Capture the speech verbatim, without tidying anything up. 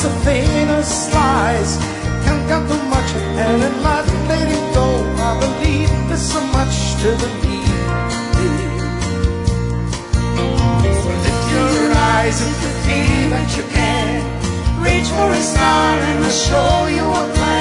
a famous lies. Can't count too much and in life letting go. I believe there's so much to believe. So lift your eyes if you feel that you can. Reach for a star and I'll show you what life